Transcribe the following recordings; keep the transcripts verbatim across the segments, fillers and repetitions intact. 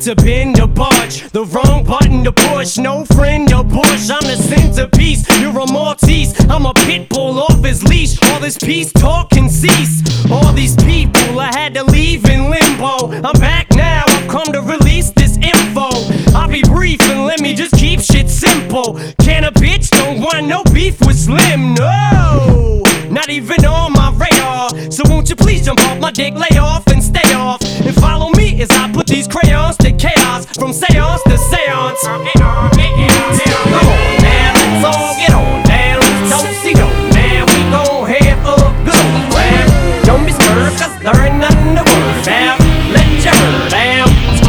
to bend or budge, the wrong button to push. No friend to push, I'm the centerpiece. You're a Maltese, I'm a pit bull off his leash. All this peace talk can cease. All these people I had to leave in limbo. I'm back now, I've come to release this info. I'll be brief and let me just keep shit simple. Can a bitch don't want no beef with Slim? No, not even on my radar. So won't you please jump off my dick, lay off and stay off, and follow me as I put these crayons to chaos, from seance to seance. Come on now, let's all get on down. Don't see no man, we gon' have a good old laugh. Don't be scared, cause there ain't nothing to worry about. Let your hair down.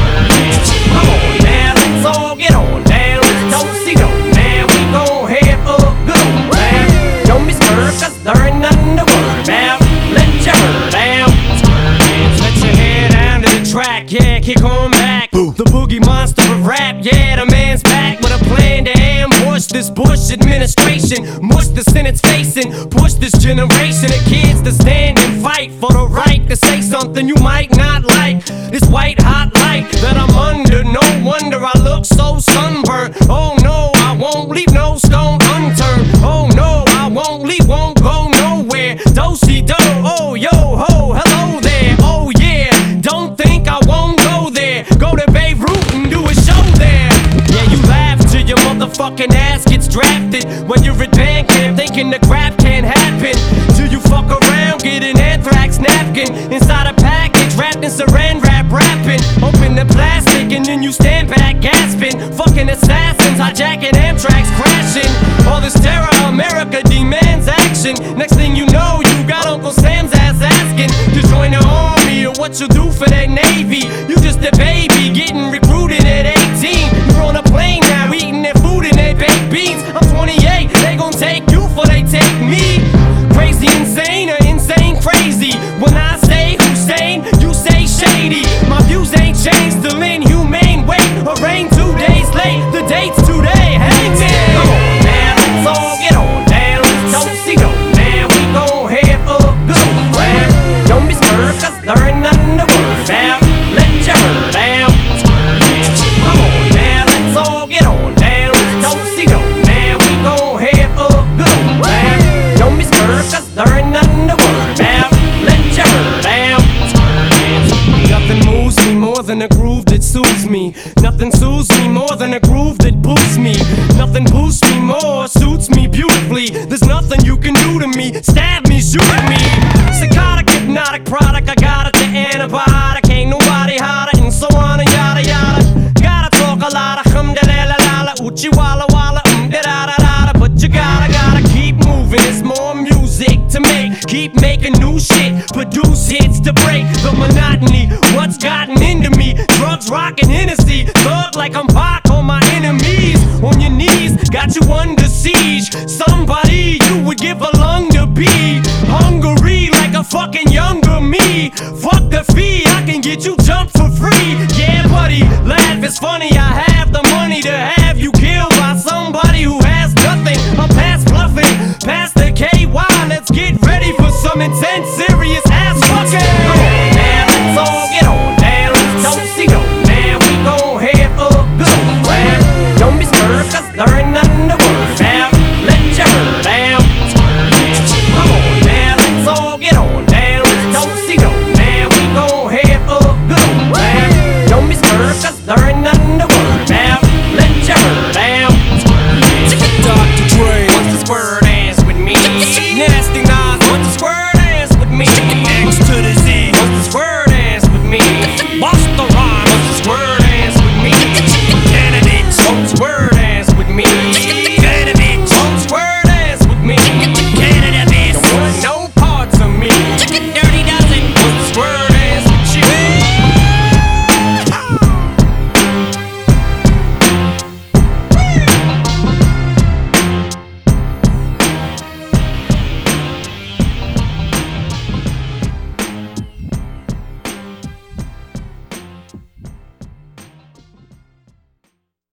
Come on now, let's all get on down. Don't see no man, we gon' have a good old laugh. Don't be scared, cause there ain't nothing to worry about. Let your hair down. Let your hair down to the track, yeah, kick on back. The boogie monster of rap, yeah, the man's back with a plan to ambush this Bush administration, mush the Senate's facing, push this generation of kids to stand and fight for the right to say something you might not like. This white hot light that I'm under, no wonder I look so sunburned. Oh no, I won't leave no stone unturned. Oh no, I won't leave, won't go nowhere. Do-si-do, oh yo ho, hello there. Oh yeah, don't think I won't go there. Go to Beirut and do a show there. Yeah, you laugh till your motherfucking ass gets drafted when you're at band camp thinking the crap can't happen. Till you fuck around, get an anthrax napkin inside a package wrapped in saran wrap, rapping. Open the plastic and then you stand back gasping. Fucking assassins hijacking Amtrak's crashing. All this terror, America demands action. Next thing you know, you got Uncle Sam's ass asking to join the army or what you do for that Navy. You just a baby getting recruited at eighteen. You're on a plane now eating their food and their baked beans. I'm twenty-eight, they gon' take you for they take me. Crazy insane or insane crazy. When I say Hussein, you say shady. My views ain't changed, still inhumane. Wait, or rain two days late, the date's today. Hey man, come on now, let's all get on down. Don't see no man, we gon' have a good old laugh. Don't be scared, cause there ain't nothing to worry about. Let your hair down. Come on now, let's all get on down. Don't see no man, we gon' have a good old laugh. Don't be scared, cause there ain't nothing to worry about. Let your hair down. Nothing moves me more than a groove that soothes me. Nothing soothes me more than a groove that boosts me. Nothing boosts me more, suits me beautifully. There's nothing you can do to me. Stab me, shoot at me. Psychotic, hypnotic product, I got it, the antibiotic. Ain't nobody hotter, and so on and yada yada. Gotta talk a lot of hum da la la la la, uchi walla walla, um da da da da. But you gotta, gotta keep moving. There's more music to make. Keep making new shit, produce hits to break the monotony. What's gotten into me? Drugs, rockin' Hennessy, thug like I'm Pac on my enemies. On your knees, got you under siege. Somebody you would give a lung to be. Hungry like a fucking younger me. Fuck the fee, I can get you jumped for free. Yeah buddy, laugh, it's funny